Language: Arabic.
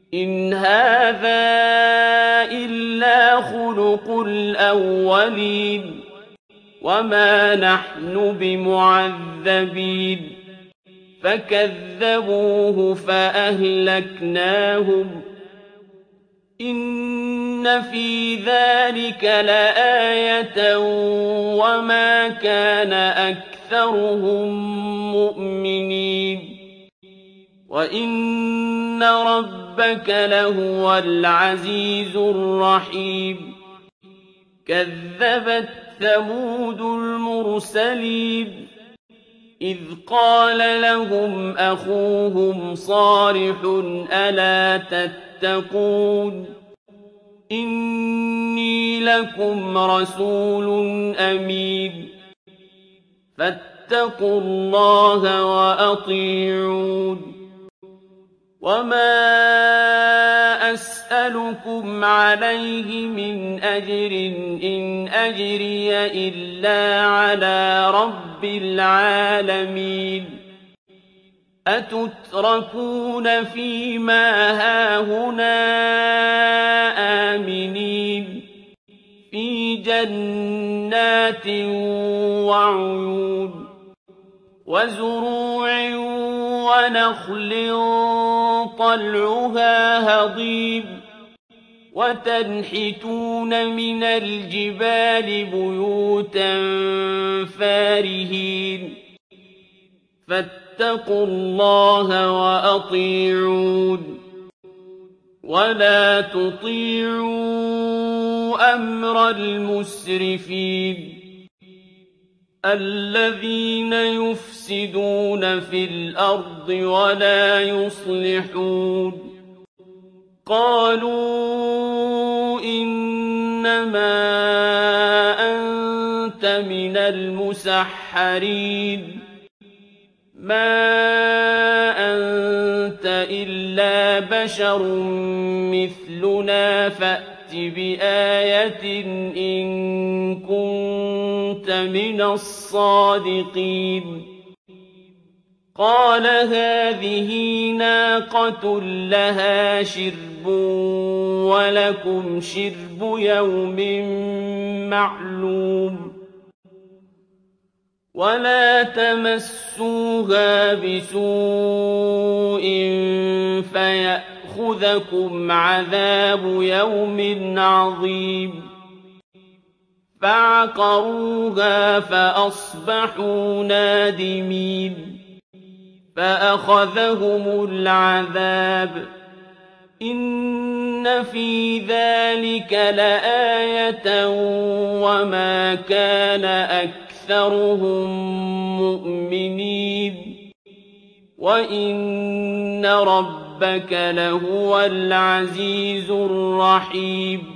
إِنْ هَٰذَا إِلَّا خُلُقُ الْأَوَّلِينَ وَمَا نَحْنُ بِمُعَذَّبِينَ فَكَذَّبُوهُ فَأَهْلَكْنَاهُمْ ۗ إِنَّ فِي ذَٰلِكَ لَآيَةً وَمَا كَانَ أَكْثَرُهُم مُّؤْمِنِينَ وَإِنَّ رَبَّكَ لَهُوَ الْعَزِيزُ الرَّحِيمُ كَذَّبَتْ ثَمُودُ الْمُرْسَلِينَ إِذْ قَالَ لَهُمْ أَخُوهُمْ صَالِحٌ أَلَا تَتَّقُونَ إِنِّي لَكُمْ رَسُولٌ أَمِينٌ فَاتَّقُوا اللَّهَ وَأَطِيعُونِ وَمَا أَسْأَلُكُمْ عَلَيْهِ مِنْ أَجْرٍ إِنْ أَجْرِيَ إِلَّا عَلَىٰ رَبِّ الْعَالَمِينَ أَتُتْرَكُونَ فِي مَا هَاهُنَا آمِنِينَ فِي جَنَّاتٍ وَعُيُونٍ وَزُرُوعٍ وَنَخْلٍ طَلْعُهَا هَضِيمٌ وَتَنْحِتُونَ مِنَ الْجِبَالِ بُيُوتًا فَارِهِينَ فَاتَّقُوا اللَّهَ وَأَطِيعُونِ وَلَا تُطِيعُوا أَمْرَ الْمُسْرِفِينَ الَّذِينَ يُفْسِدُونَ فِي الْأَرْضِ وَلَا يُصْلِحُونَ قَالُوا إِنَّمَا أَنتَ مِنَ الْمُسَحَّرِينَ مَا أَنتَ إِلَّا بَشَرٌ مِّثْلُنَا فَأْتِ بِآيَةٍ إِن كُنتَ مِنَ الصَّادِقِينَ قَالَ هَٰذِهِ نَاقَةٌ لَّهَا شِرْبٌ وَلَكُمْ شِرْبُ يَوْمٍ مَّعْلُومٍ وَلَا تَمَسُّوهَا بِسُوءٍ فَيَأْخُذَكُمْ عَذَابُ يَوْمٍ عَظِيمٍ فَعَقَرُوهَا فَأَصْبَحُوا نَادِمِينَ فَأَخَذَهُمُ الْعَذَابُ ۗ إِنَّ فِي ذَٰلِكَ لَآيَةً وَمَا كَانَ أَكْثَرُهُم مُّؤْمِنِينَ وَإِنَّ رَبَّكَ لَهُوَ الْعَزِيزُ الرَّحِيمُ